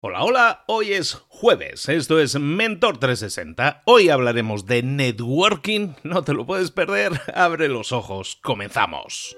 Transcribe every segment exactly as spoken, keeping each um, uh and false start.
Hola, hola, hoy es jueves, esto es Mentor trescientos sesenta, hoy hablaremos de networking, no te lo puedes perder, abre los ojos, comenzamos.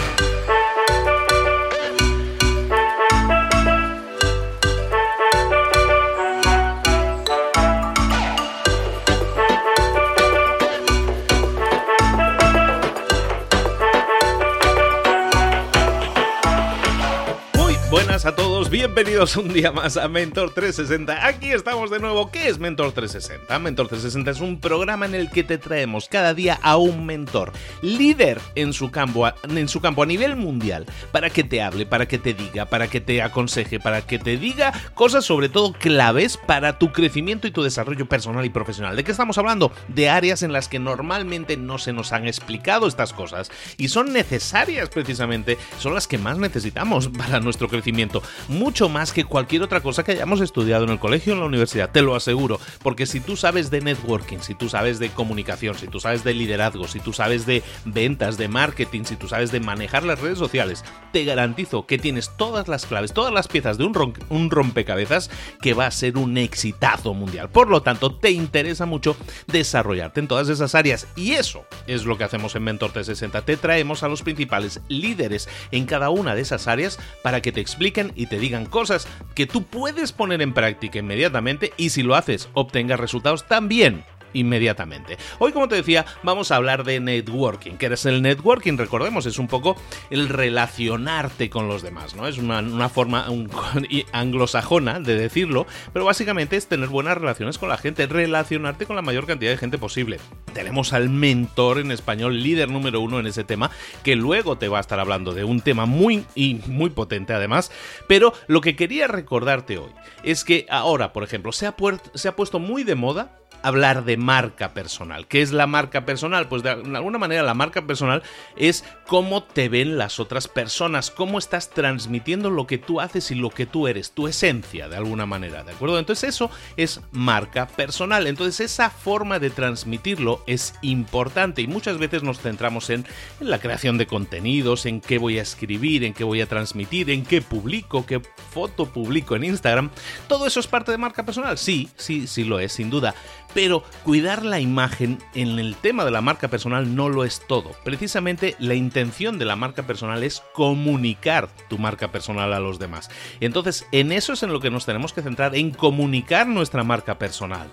Buenas a todos, bienvenidos un día más a Mentor trescientos sesenta. Aquí estamos de nuevo. ¿Qué es Mentor trescientos sesenta? Mentor trescientos sesenta es un programa en el que te traemos cada día a un mentor, líder en su campo, en su campo a nivel mundial, para que te hable, para que te diga, para que te aconseje, para que te diga cosas sobre todo claves para tu crecimiento y tu desarrollo personal y profesional. ¿De qué estamos hablando? De áreas en las que normalmente no se nos han explicado estas cosas y son necesarias precisamente, son las que más necesitamos para nuestro crecimiento. Mucho más que cualquier otra cosa que hayamos estudiado en el colegio o en la universidad, te lo aseguro, porque si tú sabes de networking, si tú sabes de comunicación, si tú sabes de liderazgo, si tú sabes de ventas, de marketing, si tú sabes de manejar las redes sociales, te garantizo que tienes todas las claves, todas las piezas de un, rom- un rompecabezas que va a ser un exitazo mundial. Por lo tanto, te interesa mucho desarrollarte en todas esas áreas y eso es lo que hacemos en Mentor trescientos sesenta. Te traemos a los principales líderes en cada una de esas áreas para que te expliquen y te digan cosas que tú puedes poner en práctica inmediatamente y si lo haces obtengas resultados también inmediatamente. Hoy, como te decía, vamos a hablar de networking. ¿Qué es el networking? Recordemos, es un poco el relacionarte con los demás, ¿no? Es una, una forma un, anglosajona de decirlo, pero básicamente es tener buenas relaciones con la gente, relacionarte con la mayor cantidad de gente posible. Tenemos al mentor en español, líder número uno en ese tema, que luego te va a estar hablando de un tema muy y muy potente además, pero lo que quería recordarte hoy es que ahora, por ejemplo, se ha, puer- se ha puesto muy de moda hablar de marca personal. ¿Qué es la marca personal? Pues de alguna manera la marca personal es cómo te ven las otras personas, cómo estás transmitiendo lo que tú haces y lo que tú eres, tu esencia de alguna manera, ¿de acuerdo? Entonces eso es marca personal. Entonces esa forma de transmitirlo es importante y muchas veces nos centramos en, en la creación de contenidos, en qué voy a escribir, en qué voy a transmitir, en qué publico, qué foto publico en Instagram. ¿Todo eso es parte de marca personal? Sí, sí, sí lo es, sin duda. Pero cuidar la imagen en el tema de la marca personal no lo es todo. Precisamente la intención de la marca personal es comunicar tu marca personal a los demás. Entonces, en eso es en lo que nos tenemos que centrar, en comunicar nuestra marca personal.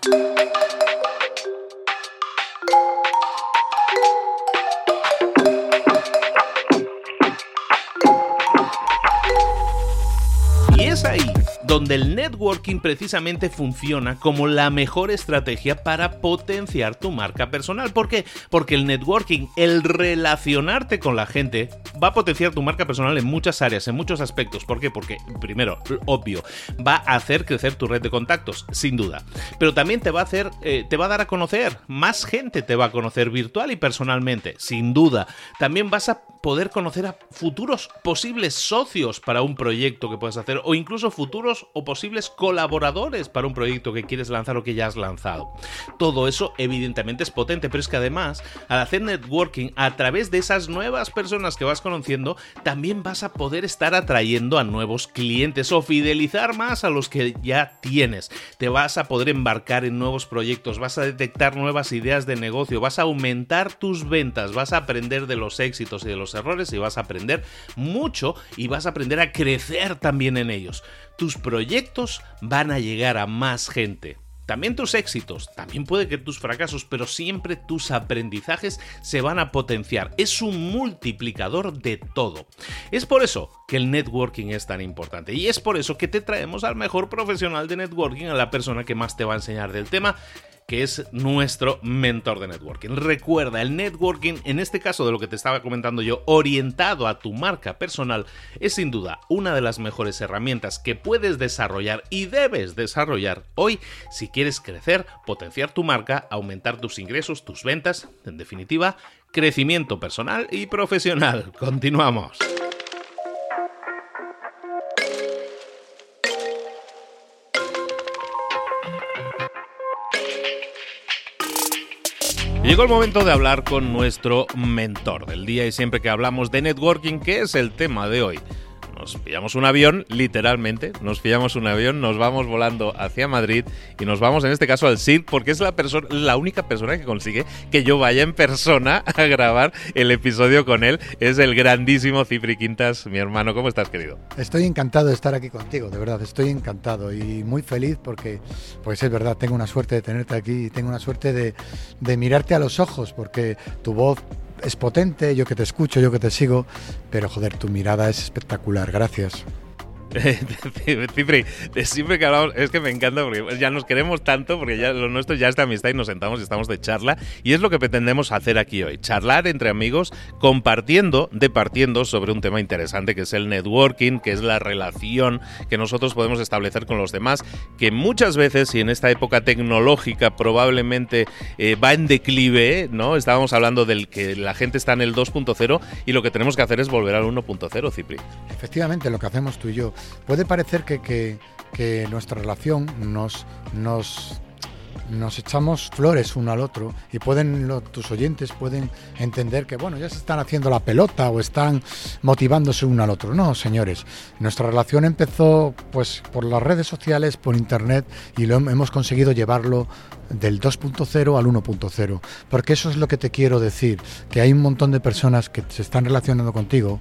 Y es ahí donde el networking precisamente funciona como la mejor estrategia para potenciar tu marca personal. ¿Por qué? Porque el networking, el relacionarte con la gente, va a potenciar tu marca personal en muchas áreas, en muchos aspectos. ¿Por qué? Porque, primero, obvio, va a hacer crecer tu red de contactos, sin duda. Pero también te va a hacer, eh, te va a dar a conocer, más gente te va a conocer virtual y personalmente, sin duda. También vas a poder conocer a futuros posibles socios para un proyecto que puedas hacer o incluso futuros o posibles colaboradores para un proyecto que quieres lanzar o que ya has lanzado. Todo eso evidentemente es potente, pero es que además al hacer networking a través de esas nuevas personas que vas conociendo, también vas a poder estar atrayendo a nuevos clientes o fidelizar más a los que ya tienes. Te vas a poder embarcar en nuevos proyectos, vas a detectar nuevas ideas de negocio, vas a aumentar tus ventas, vas a aprender de los éxitos y de los errores y vas a aprender mucho y vas a aprender a crecer también en ellos. Tus proyectos van a llegar a más gente. También tus éxitos, también puede que tus fracasos, pero siempre tus aprendizajes se van a potenciar. Es un multiplicador de todo. Es por eso que el networking es tan importante y es por eso que te traemos al mejor profesional de networking, a la persona que más te va a enseñar del tema, que es nuestro mentor de networking. Recuerda, el networking, en este caso de lo que te estaba comentando yo, orientado a tu marca personal, es sin duda una de las mejores herramientas que puedes desarrollar y debes desarrollar hoy si quieres crecer, potenciar tu marca, aumentar tus ingresos, tus ventas, en definitiva, crecimiento personal y profesional. Continuamos. Llegó el momento de hablar con nuestro mentor del día y siempre que hablamos de networking, que es el tema de hoy, nos pillamos un avión, literalmente, nos pillamos un avión, nos vamos volando hacia Madrid y nos vamos en este caso al C I R, porque es la persona, la única persona que consigue que yo vaya en persona a grabar el episodio con él. Es el grandísimo Cipri Quintas, mi hermano. ¿Cómo estás, querido? Estoy encantado de estar aquí contigo, de verdad, estoy encantado y muy feliz porque, pues es verdad, tengo una suerte de tenerte aquí y tengo una suerte de, de mirarte a los ojos, porque tu voz es potente, yo que te escucho, yo que te sigo, pero joder, tu mirada es espectacular, gracias. Cipri, siempre que hablamos, es que me encanta porque ya nos queremos tanto, porque ya lo nuestro ya es de amistad y nos sentamos y estamos de charla, y es lo que pretendemos hacer aquí hoy, charlar entre amigos, compartiendo, departiendo sobre un tema interesante que es el networking, que es la relación que nosotros podemos establecer con los demás, que muchas veces, y en esta época tecnológica probablemente eh, va en declive, ¿no? Estábamos hablando del que la gente está en el dos punto cero y lo que tenemos que hacer es volver al uno punto cero, Cipri. Efectivamente, lo que hacemos tú y yo. Puede parecer que, que, que nuestra relación nos, nos, nos echamos flores uno al otro y pueden lo, tus oyentes pueden entender que bueno, ya se están haciendo la pelota o están motivándose uno al otro. No, señores, nuestra relación empezó pues por las redes sociales, por internet, y lo hemos conseguido llevarlo del dos punto cero al uno punto cero, porque eso es lo que te quiero decir, que hay un montón de personas que se están relacionando contigo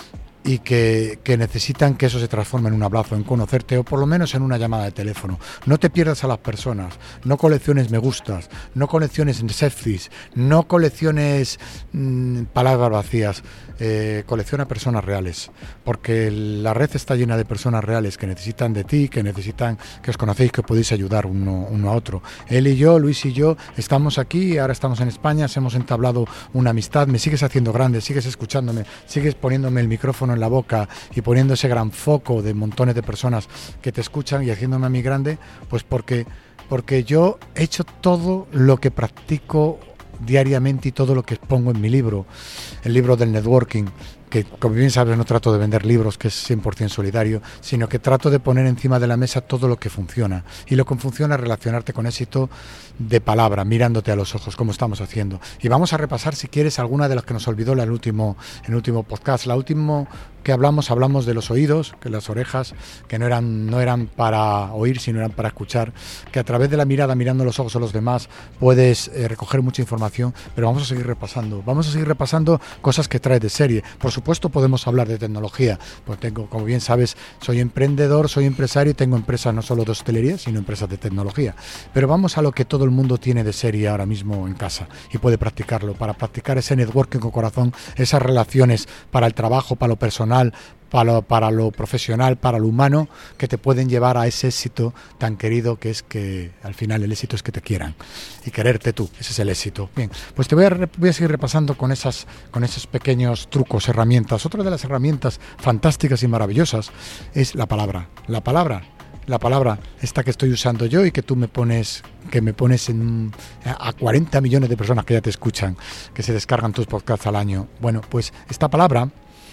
y que, que necesitan que eso se transforme en un abrazo, en conocerte o por lo menos en una llamada de teléfono. No te pierdas a las personas, no colecciones me gustas, no colecciones selfies, no colecciones mmm, palabras vacías, eh, colecciona personas reales, porque la red está llena de personas reales que necesitan de ti, que necesitan que os conocéis, que podéis ayudar uno, uno a otro. Él y yo, Luis y yo, estamos aquí, ahora estamos en España, hemos entablado una amistad, me sigues haciendo grande, sigues escuchándome, sigues poniéndome el micrófono en la boca y poniendo ese gran foco de montones de personas que te escuchan y haciéndome a mí grande, pues porque, porque yo he hecho todo lo que practico diariamente y todo lo que expongo en mi libro, el libro del networking, que como bien sabes no trato de vender libros, que es cien por ciento solidario, sino que trato de poner encima de la mesa todo lo que funciona. Y lo que funciona es relacionarte con éxito de palabra, mirándote a los ojos, como estamos haciendo. Y vamos a repasar, si quieres, alguna de las que nos olvidó en el último, en el último podcast. La última que hablamos, hablamos de los oídos, que las orejas, que no eran, no eran para oír, sino eran para escuchar, que a través de la mirada, mirando los ojos a los demás, puedes eh, recoger mucha información, pero vamos a seguir repasando. Vamos a seguir repasando cosas que traes de serie. Por supuesto, podemos hablar de tecnología, pues tengo, como bien sabes, soy emprendedor, soy empresario y tengo empresas no solo de hostelería, sino empresas de tecnología. Pero vamos a lo que todo el mundo tiene de serie ahora mismo en casa y puede practicarlo, para practicar ese networking con corazón, esas relaciones para el trabajo, para lo personal, Para lo, para lo profesional, para lo humano, que te pueden llevar a ese éxito tan querido, que es que al final el éxito es que te quieran y quererte tú, ese es el éxito. Bien, pues te voy a, voy a seguir repasando con, esas, con esos pequeños trucos, herramientas. Otra de las herramientas fantásticas y maravillosas es la palabra. La palabra, la palabra esta que estoy usando yo y que tú me pones, que me pones en, a cuarenta millones de personas que ya te escuchan, que se descargan tus podcasts al año. Bueno, pues esta palabra,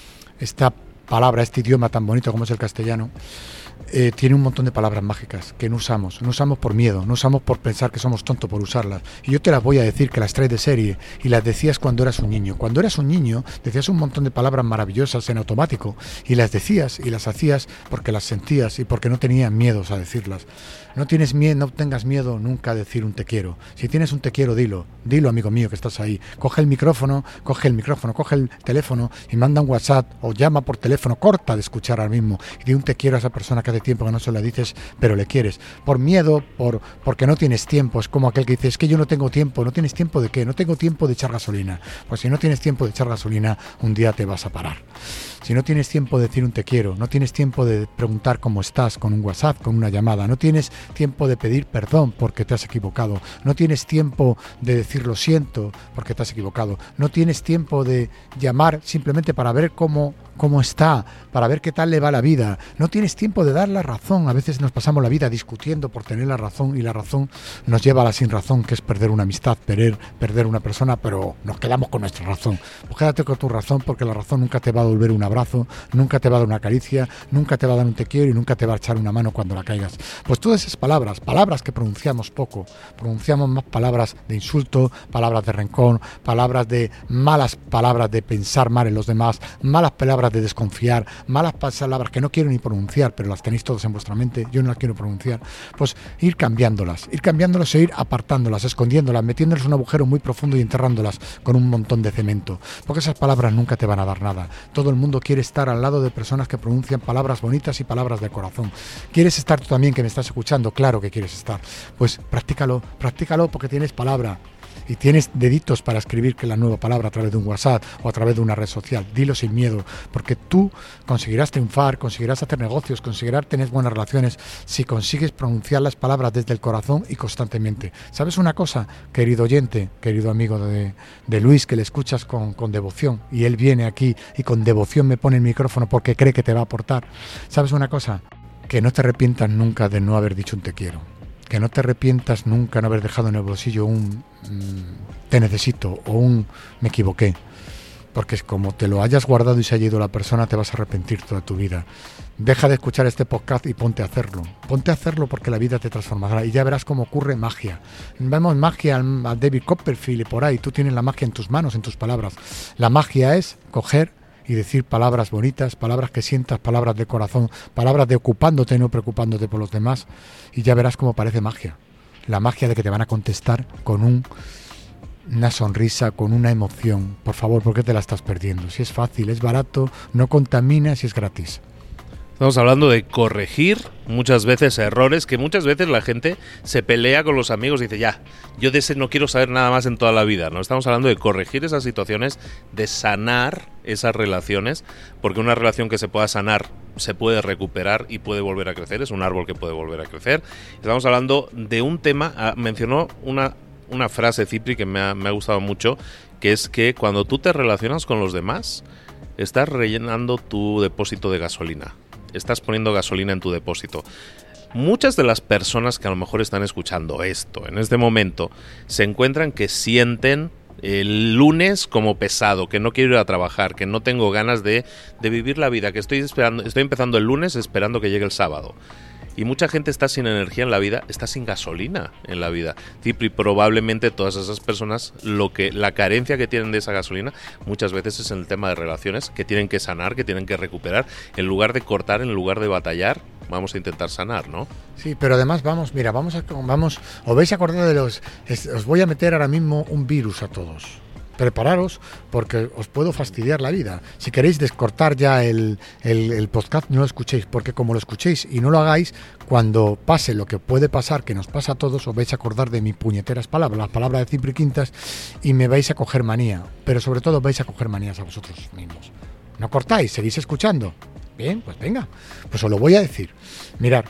esta palabra, este idioma tan bonito como es el castellano, eh, tiene un montón de palabras mágicas que no usamos, no usamos por miedo, no usamos por pensar que somos tontos por usarlas. Y yo te las voy a decir, que las traes de serie y las decías cuando eras un niño. Cuando eras un niño decías un montón de palabras maravillosas en automático y las decías y las hacías porque las sentías y porque no tenías miedos a decirlas. No tienes miedo, no tengas miedo nunca a decir un te quiero. Si tienes un te quiero, dilo, dilo, amigo mío, que estás ahí. Coge el micrófono, coge el micrófono, coge el teléfono y manda un WhatsApp o llama por teléfono, corta de escuchar ahora mismo y di un te quiero a esa persona que hace tiempo que no se la dices, pero le quieres. Por miedo, por porque no tienes tiempo. Es como aquel que dice, es que yo no tengo tiempo. ¿No tienes tiempo de qué? No tengo tiempo de echar gasolina. Pues si no tienes tiempo de echar gasolina, un día te vas a parar. Si no tienes tiempo de decir un te quiero, no tienes tiempo de preguntar cómo estás con un WhatsApp, con una llamada, no tienes tiempo de pedir perdón porque te has equivocado, no tienes tiempo de decir lo siento porque te has equivocado, no tienes tiempo de llamar simplemente para ver cómo, cómo está, para ver qué tal le va la vida, no tienes tiempo de dar la razón. A veces nos pasamos la vida discutiendo por tener la razón y la razón nos lleva a la sin razón, que es perder una amistad, perder, perder una persona, pero nos quedamos con nuestra razón. Pues quédate con tu razón, porque la razón nunca te va a devolver un abrazo, nunca te va a dar una caricia, nunca te va a dar un te quiero y nunca te va a echar una mano cuando la caigas. Pues todas esas palabras, palabras que pronunciamos poco, pronunciamos más palabras de insulto, palabras de rencor, palabras de malas palabras de pensar mal en los demás, malas palabras palabras de desconfiar, malas palabras que no quiero ni pronunciar, pero las tenéis todos en vuestra mente, yo no las quiero pronunciar, pues ir cambiándolas, ir cambiándolas e ir apartándolas, escondiéndolas, metiéndolas en un agujero muy profundo y enterrándolas con un montón de cemento, porque esas palabras nunca te van a dar nada. Todo el mundo quiere estar al lado de personas que pronuncian palabras bonitas y palabras de corazón. ¿Quieres estar tú también, que me estás escuchando? Claro que quieres estar. Pues practícalo, practícalo porque tienes palabra. Y tienes deditos para escribir que la nueva palabra a través de un WhatsApp o a través de una red social. Dilo sin miedo, porque tú conseguirás triunfar, conseguirás hacer negocios, conseguirás tener buenas relaciones si consigues pronunciar las palabras desde el corazón y constantemente. ¿Sabes una cosa, querido oyente, querido amigo de, de Luis, que le escuchas con, con devoción, y él viene aquí y con devoción me pone el micrófono porque cree que te va a aportar? ¿Sabes una cosa? Que no te arrepientas nunca de no haber dicho un te quiero. Que no te arrepientas nunca de no haber dejado en el bolsillo un mmm, te necesito o un me equivoqué. Porque es como te lo hayas guardado y se haya ido la persona, te vas a arrepentir toda tu vida. Deja de escuchar este podcast y ponte a hacerlo. Ponte a hacerlo porque la vida te transformará y ya verás cómo ocurre magia. Vemos magia al, al David Copperfield y por ahí. Tú tienes la magia en tus manos, en tus palabras. La magia es coger y decir palabras bonitas, palabras que sientas, palabras de corazón, palabras de ocupándote, no preocupándote por los demás, y ya verás cómo parece magia. La magia de que te van a contestar con un, una sonrisa, con una emoción. Por favor, ¿por qué te la estás perdiendo? Si es fácil, es barato, no contamina, si es gratis. Estamos hablando de corregir muchas veces errores, que muchas veces la gente se pelea con los amigos y dice, ya, yo de ese no quiero saber nada más en toda la vida, ¿no? Estamos hablando de corregir esas situaciones, de sanar esas relaciones, porque una relación que se pueda sanar se puede recuperar y puede volver a crecer, es un árbol que puede volver a crecer. Estamos hablando de un tema, ah, mencionó una, una frase, Cipri, que me ha, me ha gustado mucho, que es que cuando tú te relacionas con los demás, estás rellenando tu depósito de gasolina. Estás poniendo gasolina en tu depósito. Muchas de las personas que a lo mejor están escuchando esto en este momento se encuentran que sienten el lunes como pesado, que no quiero ir a trabajar, que no tengo ganas de, de vivir la vida, que estoy esperando, estoy empezando el lunes esperando que llegue el sábado. Y mucha gente está sin energía en la vida, está sin gasolina en la vida. Cipri, probablemente todas esas personas, lo que la carencia que tienen de esa gasolina, muchas veces es en el tema de relaciones, que tienen que sanar, que tienen que recuperar. En lugar de cortar, en lugar de batallar, vamos a intentar sanar, ¿no? Sí, pero además vamos, mira, vamos a, vamos, os vais a acordar de los, os voy a meter ahora mismo un virus a todos. Prepararos porque os puedo fastidiar la vida. Si queréis descortar ya el, el, el podcast, no lo escuchéis, porque como lo escuchéis y no lo hagáis, cuando pase lo que puede pasar, que nos pasa a todos, os vais a acordar de mis puñeteras palabras, las palabras de Cipri Quintas, y me vais a coger manía. Pero sobre todo vais a coger manías a vosotros mismos. ¿No cortáis? ¿Seguís escuchando? Bien, pues venga. Pues os lo voy a decir. Mirad.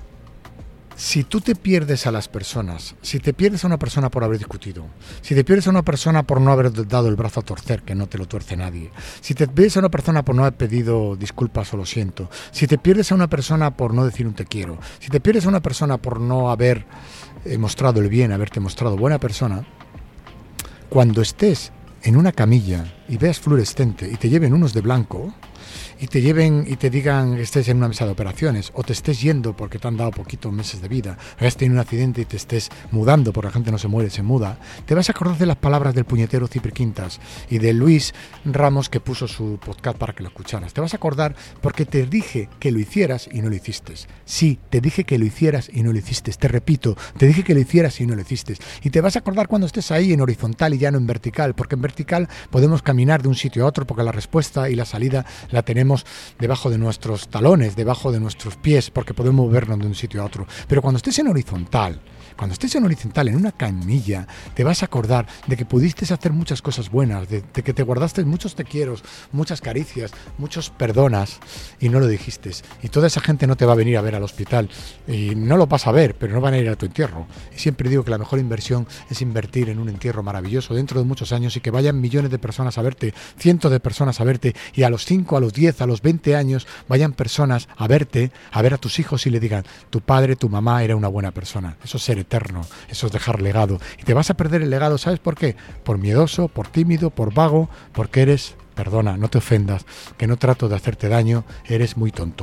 Si tú te pierdes a las personas, si te pierdes a una persona por haber discutido, si te pierdes a una persona por no haber dado el brazo a torcer, que no te lo tuerce nadie, si te pierdes a una persona por no haber pedido disculpas o lo siento, si te pierdes a una persona por no decir un te quiero, si te pierdes a una persona por no haber eh, mostrado el bien, haberte mostrado buena persona, cuando estés en una camilla y veas fluorescente y te lleven unos de blanco, y te lleven y te digan que estés en una mesa de operaciones o te estés yendo porque te han dado poquitos meses de vida, o hayas tenido un accidente y te estés mudando porque la gente no se muere, se muda, te vas a acordar de las palabras del puñetero Cipri Quintas y de Luis Ramos, que puso su podcast para que lo escucharas. Te vas a acordar porque te dije que lo hicieras y no lo hiciste. Sí, te dije que lo hicieras y no lo hiciste. Te repito, te dije que lo hicieras y no lo hiciste. Y te vas a acordar cuando estés ahí en horizontal y ya no en vertical, porque en vertical podemos caminar de un sitio a otro porque la respuesta y la salida la tenemos debajo de nuestros talones, debajo de nuestros pies, porque podemos movernos de un sitio a otro. Pero cuando estés en horizontal, cuando estés en horizontal, en una camilla, te vas a acordar de que pudiste hacer muchas cosas buenas, de, de que te guardaste muchos te quieros, muchas caricias, muchos perdonas y no lo dijiste. Y toda esa gente no te va a venir a ver al hospital y no lo vas a ver, pero no van a ir a tu entierro. Y siempre digo que la mejor inversión es invertir en un entierro maravilloso dentro de muchos años y que vayan millones de personas a verte, cientos de personas a verte, y a los cinco, a los diez, a los veinte años vayan personas a verte, a ver a tus hijos y le digan, tu padre, tu mamá era una buena persona. Eso es ser eterno, eso es dejar legado. Y te vas a perder el legado, ¿sabes por qué? Por miedoso, por tímido, por vago, porque eres, perdona, no te ofendas, que no trato de hacerte daño, eres muy tonto.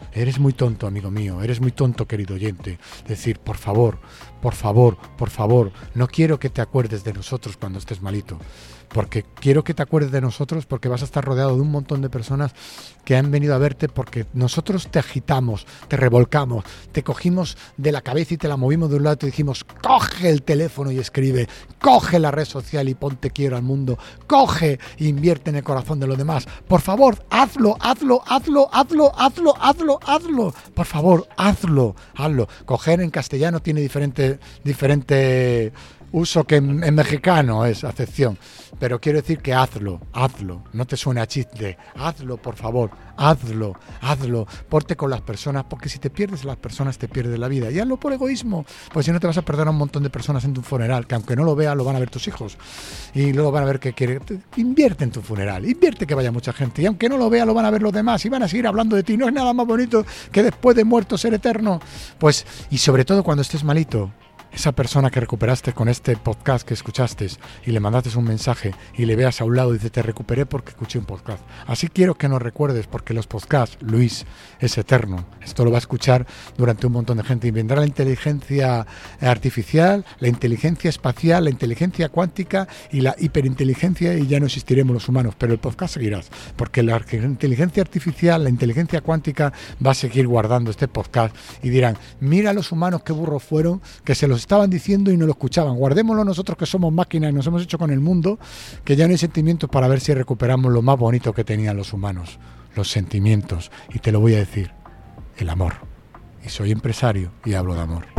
eres muy tonto, amigo mío, eres muy tonto, querido oyente. Decir, por favor, por favor, por favor, no quiero que te acuerdes de nosotros cuando estés malito. Porque quiero que te acuerdes de nosotros porque vas a estar rodeado de un montón de personas que han venido a verte porque nosotros te agitamos, te revolcamos, te cogimos de la cabeza y te la movimos de un lado y te dijimos, coge el teléfono y escribe, coge la red social y ponte quiero al mundo, coge e invierte en el corazón de los demás. Por favor, hazlo, hazlo, hazlo, hazlo, hazlo, hazlo, hazlo. Por favor, hazlo, hazlo. Coger en castellano tiene diferente, diferente uso que en, en mexicano es acepción, pero quiero decir que hazlo, hazlo, no te suene a chiste, hazlo por favor, hazlo, hazlo, porte con las personas, porque si te pierdes las personas te pierdes la vida, y hazlo por egoísmo, pues si no te vas a perder a un montón de personas en tu funeral, que aunque no lo veas lo van a ver tus hijos, y luego van a ver que quiere, invierte en tu funeral, invierte que vaya mucha gente, y aunque no lo vea lo van a ver los demás, y van a seguir hablando de ti, no es nada más bonito que después de muerto ser eterno, pues, y sobre todo cuando estés malito, esa persona que recuperaste con este podcast que escuchaste y le mandaste un mensaje y le veas a un lado y dice te recuperé porque escuché un podcast. Así quiero que nos recuerdes porque los podcasts, Luis, es eterno. Esto lo va a escuchar durante un montón de gente y vendrá la inteligencia artificial, la inteligencia espacial, la inteligencia cuántica y la hiperinteligencia y ya no existiremos los humanos, pero el podcast seguirás porque la inteligencia artificial, la inteligencia cuántica va a seguir guardando este podcast y dirán, mira los humanos qué burros fueron que se los estaban diciendo y no lo escuchaban. Guardémoslo nosotros que somos máquinas y nos hemos hecho con el mundo, que ya no hay sentimientos para ver si recuperamos lo más bonito que tenían los humanos, los sentimientos. Y te lo voy a decir, el amor. Y soy empresario y hablo de amor.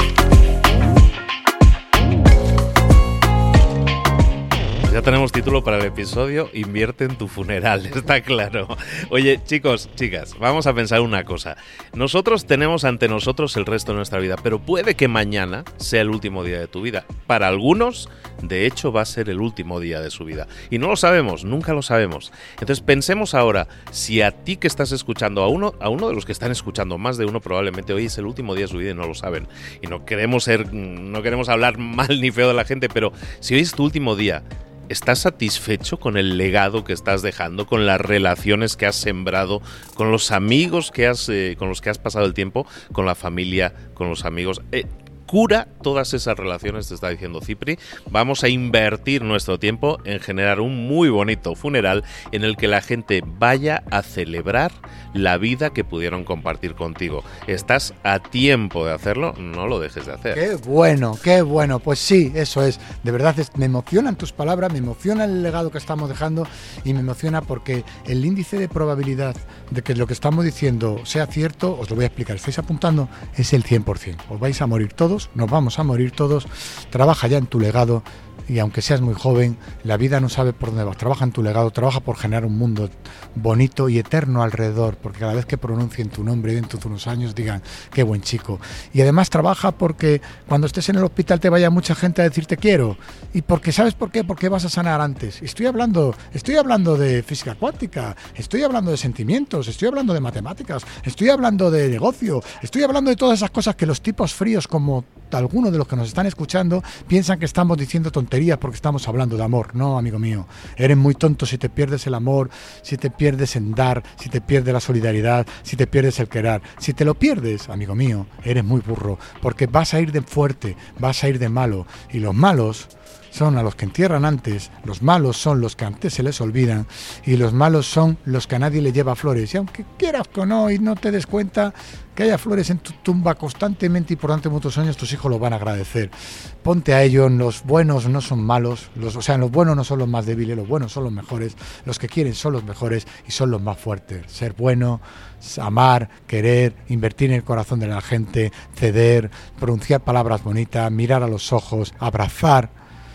Ya tenemos título para el episodio, invierte en tu funeral, está claro. Oye, chicos, chicas, vamos a pensar una cosa. Nosotros tenemos ante nosotros el resto de nuestra vida, pero puede que mañana sea el último día de tu vida. Para algunos, de hecho, va a ser el último día de su vida. Y no lo sabemos, nunca lo sabemos. Entonces pensemos ahora, si a ti que estás escuchando, a uno, a uno de los que están escuchando, más de uno probablemente hoy es el último día de su vida y no lo saben. Y no queremos ser, no queremos hablar mal ni feo de la gente, pero si hoy es tu último día, ¿estás satisfecho con el legado que estás dejando, con las relaciones que has sembrado, con los amigos que has, eh, con los que has pasado el tiempo, con la familia, con los amigos? Eh, cura todas esas relaciones, te está diciendo Cipri. Vamos a invertir nuestro tiempo en generar un muy bonito funeral en el que la gente vaya a celebrar la vida que pudieron compartir contigo. ¿Estás a tiempo de hacerlo? No lo dejes de hacer. Qué bueno, qué bueno. Pues sí, eso es. De verdad, es, me emocionan tus palabras, me emociona el legado que estamos dejando y me emociona porque el índice de probabilidad de que lo que estamos diciendo sea cierto, os lo voy a explicar. ¿Estáis apuntando? Es el cien por ciento. Os vais a morir todos, nos vamos a morir todos. Trabaja ya en tu legado. Y aunque seas muy joven, la vida no sabe por dónde vas. Trabaja en tu legado, trabaja por generar un mundo bonito y eterno alrededor, porque cada vez que pronuncien tu nombre dentro de unos años digan, qué buen chico. Y además trabaja porque cuando estés en el hospital te vaya mucha gente a decir te quiero. Y porque, ¿sabes por qué? Porque vas a sanar antes. Estoy hablando, estoy hablando de física cuántica, estoy hablando de sentimientos, estoy hablando de matemáticas, estoy hablando de negocio, estoy hablando de todas esas cosas que los tipos fríos como algunos de los que nos están escuchando piensan que estamos diciendo tonterías porque estamos hablando de amor. No, amigo mío, eres muy tonto si te pierdes el amor, si te pierdes en dar, si te pierdes la solidaridad, si te pierdes el querer. Si te lo pierdes, amigo mío, eres muy burro, porque vas a ir de fuerte, vas a ir de malo, y los malos son a los que entierran antes, los malos son los que antes se les olvidan, y los malos son los que a nadie le lleva flores. Y aunque quieras que no y no te des cuenta que haya flores en tu tumba constantemente y por durante muchos años, tus hijos lo van a agradecer. Ponte a ello, los buenos no son malos, los, o sea, los buenos no son los más débiles, los buenos son los mejores, los que quieren son los mejores y son los más fuertes. Ser bueno, amar, querer, invertir en el corazón de la gente, ceder, pronunciar palabras bonitas, mirar a los ojos, abrazar,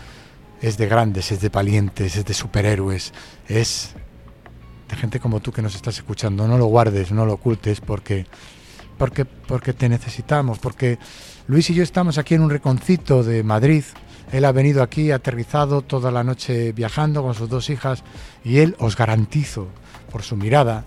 es de grandes, es de valientes, es de superhéroes, es de gente como tú que nos estás escuchando. No lo guardes, no lo ocultes, porque, porque, porque te necesitamos, porque Luis y yo estamos aquí en un rinconcito de Madrid. Él ha venido aquí, aterrizado toda la noche viajando con sus dos hijas, y él, os garantizo, por su mirada,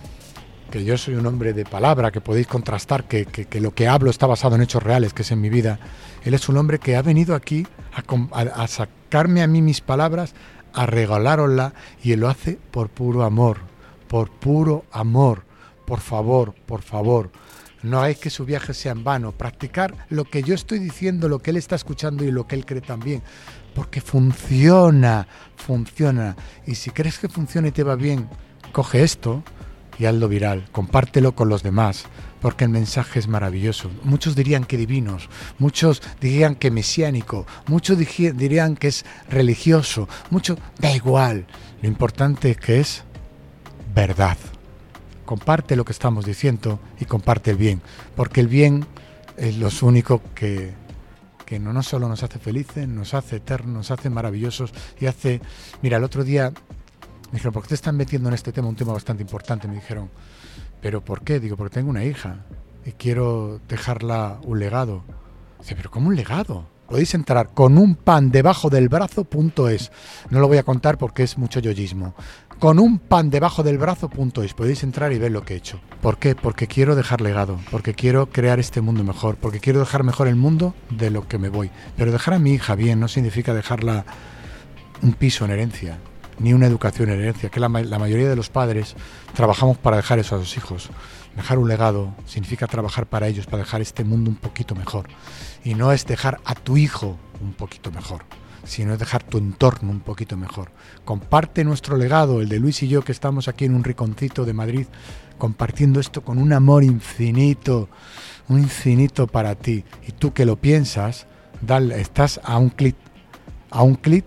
que yo soy un hombre de palabra, que podéis contrastar, que, que, que lo que hablo está basado en hechos reales, que es en mi vida. Él es un hombre que ha venido aquí a, a, a sacarme a mí mis palabras, a regalárosla, y él lo hace por puro amor, por puro amor, por favor, por favor, no hagáis que su viaje sea en vano. Practicar lo que yo estoy diciendo, lo que él está escuchando y lo que él cree también. Porque funciona, funciona. Y si crees que funciona y te va bien, coge esto y hazlo viral. Compártelo con los demás, porque el mensaje es maravilloso. Muchos dirían que divinos, muchos dirían que mesiánico, muchos dirían que es religioso, muchos, da igual. Lo importante es que es verdad. Comparte lo que estamos diciendo y comparte el bien, porque el bien es lo único que, que no, no solo nos hace felices, nos hace eternos, nos hace maravillosos y hace... Mira, el otro día me dijeron, ¿por qué te están metiendo en este tema? Un tema bastante importante, me dijeron. ¿Pero por qué? Digo, porque tengo una hija y quiero dejarla un legado. Dice, ¿pero cómo un legado? Podéis entrar con un pan debajo del brazo punto es. No lo voy a contar porque es mucho yoyismo. Con un pan debajo del brazo punto es. Podéis entrar y ver lo que he hecho. ¿Por qué? Porque quiero dejar legado, porque quiero crear este mundo mejor, porque quiero dejar mejor el mundo de lo que me voy. Pero dejar a mi hija bien no significa dejarla un piso en herencia, ni una educación en herencia, que la, la mayoría de los padres trabajamos para dejar eso a los hijos. Dejar un legado significa trabajar para ellos, para dejar este mundo un poquito mejor. Y no es dejar a tu hijo un poquito mejor, sino es dejar tu entorno un poquito mejor. Comparte nuestro legado, el de Luis y yo, que estamos aquí en un rinconcito de Madrid, compartiendo esto con un amor infinito, un infinito para ti. Y tú que lo piensas, dale, estás a un clic, a un clic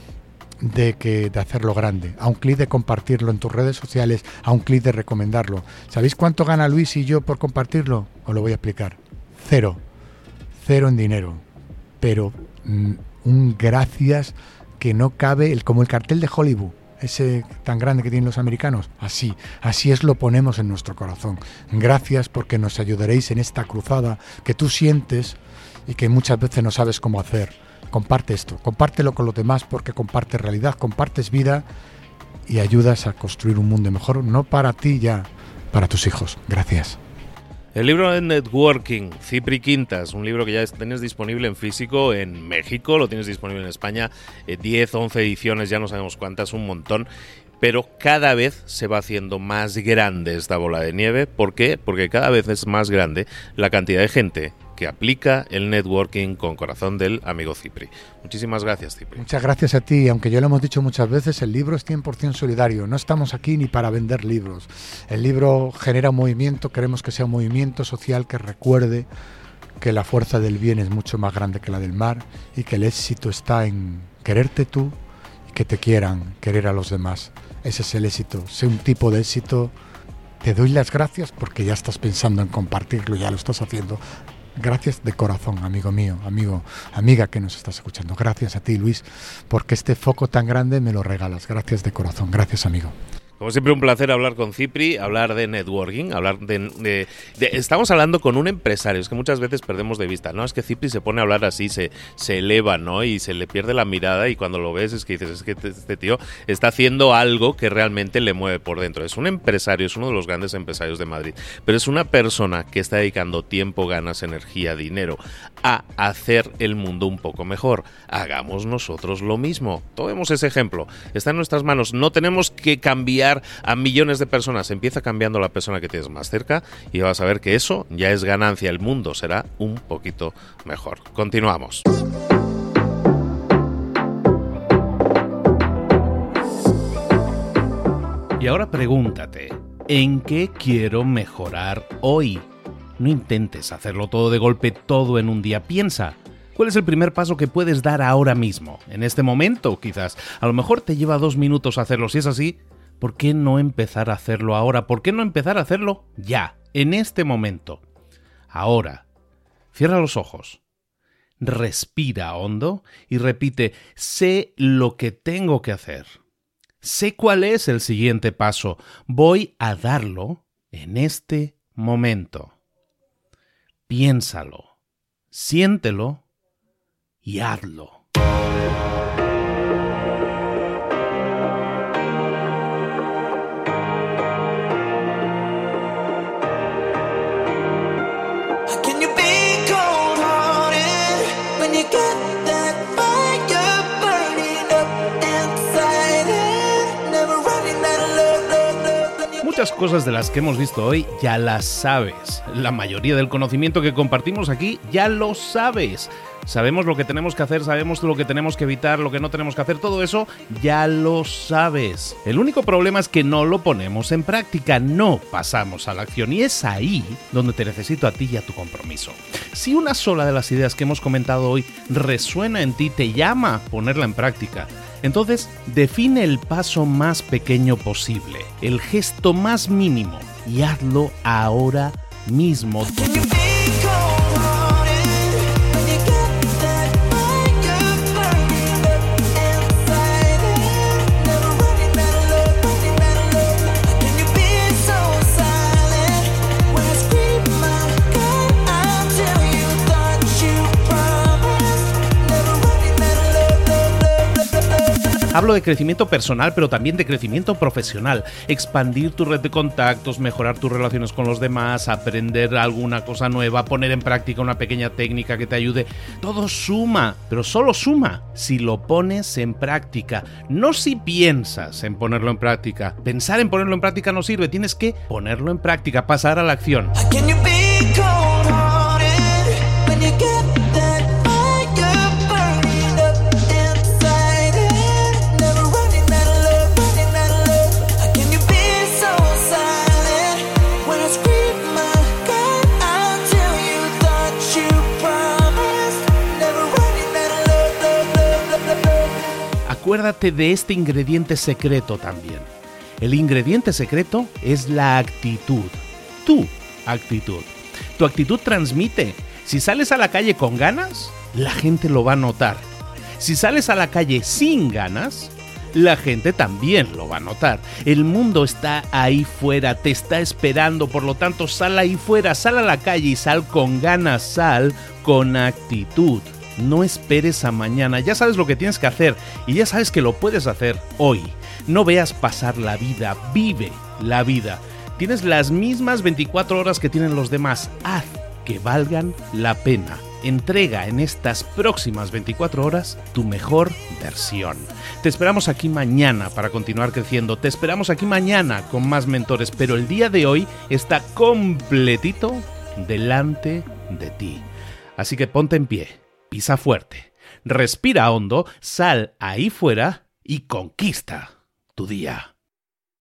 de que de hacerlo grande, a un clic de compartirlo en tus redes sociales, a un clic de recomendarlo. ¿Sabéis cuánto gana Luis y yo por compartirlo? Os lo voy a explicar. Cero. Cero en dinero. Pero mm, un gracias que no cabe, el, como el cartel de Hollywood, ese tan grande que tienen los americanos. Así, así es, lo ponemos en nuestro corazón. Gracias porque nos ayudaréis en esta cruzada que tú sientes y que muchas veces no sabes cómo hacer. Comparte esto, compártelo con los demás porque compartes realidad, compartes vida y ayudas a construir un mundo mejor, no para ti ya, para tus hijos. Gracias. El libro de Networking, Cipri Quintas, un libro que ya tienes disponible en físico en México, lo tienes disponible en España, eh, diez, once ediciones, ya no sabemos cuántas, un montón. Pero cada vez se va haciendo más grande esta bola de nieve. ¿Por qué? Porque cada vez es más grande la cantidad de gente que aplica el networking con corazón del amigo Cipri. Muchísimas gracias, Cipri. Muchas gracias a ti. Aunque ya lo hemos dicho muchas veces, el libro es cien por ciento solidario. No estamos aquí ni para vender libros. El libro genera un movimiento, queremos que sea un movimiento social que recuerde que la fuerza del bien es mucho más grande que la del mal y que el éxito está en quererte tú y que te quieran, querer a los demás. Ese es el éxito. Sé un tipo de éxito. Te doy las gracias porque ya estás pensando en compartirlo, ya lo estás haciendo. Gracias de corazón, amigo mío, amigo, amiga que nos estás escuchando. Gracias a ti, Luis, porque este foco tan grande me lo regalas. Gracias de corazón. Gracias, amigo. Como siempre, un placer hablar con Cipri, hablar de networking, hablar de, de, de... Estamos hablando con un empresario, es que muchas veces perdemos de vista, ¿no? Es que Cipri se pone a hablar así, se, se eleva, ¿no? Y se le pierde la mirada y cuando lo ves es que dices, es que este tío está haciendo algo que realmente le mueve por dentro. Es un empresario, es uno de los grandes empresarios de Madrid, pero es una persona que está dedicando tiempo, ganas, energía, dinero a hacer el mundo un poco mejor. Hagamos nosotros lo mismo. Tomemos ese ejemplo. Está en nuestras manos. No tenemos que cambiar a millones de personas. Empieza cambiando la persona que tienes más cerca y vas a ver que eso ya es ganancia. El mundo será un poquito mejor. Continuamos. Y ahora pregúntate, ¿en qué quiero mejorar hoy? No intentes hacerlo todo de golpe, todo en un día. Piensa, ¿cuál es el primer paso que puedes dar ahora mismo? En este momento, quizás. A lo mejor te lleva dos minutos hacerlo. Si es así, ¿por qué no empezar a hacerlo ahora? ¿Por qué no empezar a hacerlo ya, en este momento? Ahora, cierra los ojos, respira hondo y repite, sé lo que tengo que hacer. Sé cuál es el siguiente paso. Voy a darlo en este momento. Piénsalo, siéntelo y hazlo. muchas cosas de las que hemos visto hoy ya las sabes. La mayoría del conocimiento que compartimos aquí ya lo sabes. Sabemos lo que tenemos que hacer, sabemos lo que tenemos que evitar, lo que no tenemos que hacer, todo eso ya lo sabes. El único problema es que no lo ponemos en práctica, no pasamos a la acción, y es ahí donde te necesito a ti y a tu compromiso. Si una sola de las ideas que hemos comentado hoy resuena en ti, te llama a ponerla en práctica, entonces define el paso más pequeño posible, el gesto más mínimo, y hazlo ahora mismo. Hablo de crecimiento personal, pero también de crecimiento profesional. Expandir tu red de contactos, mejorar tus relaciones con los demás, aprender alguna cosa nueva, poner en práctica una pequeña técnica que te ayude. Todo suma, pero solo suma si lo pones en práctica. No si piensas en ponerlo en práctica. Pensar en ponerlo en práctica no sirve. Tienes que ponerlo en práctica, pasar a la acción. Acuérdate de este ingrediente secreto también. El ingrediente secreto es la actitud. Tu actitud. Tu actitud transmite. Si sales a la calle con ganas, la gente lo va a notar. Si sales a la calle sin ganas, la gente también lo va a notar. El mundo está ahí fuera, te está esperando, por lo tanto sal ahí fuera, sal a la calle y sal con ganas, sal con actitud. No esperes a mañana, ya sabes lo que tienes que hacer y ya sabes que lo puedes hacer hoy. No veas pasar la vida, vive la vida. Tienes las mismas veinticuatro horas que tienen los demás, haz que valgan la pena. Entrega en estas próximas veinticuatro horas tu mejor versión. Te esperamos aquí mañana para continuar creciendo, te esperamos aquí mañana con más mentores, pero el día de hoy está completito delante de ti. Así que ponte en pie. Pisa fuerte, respira hondo, sal ahí fuera y conquista tu día.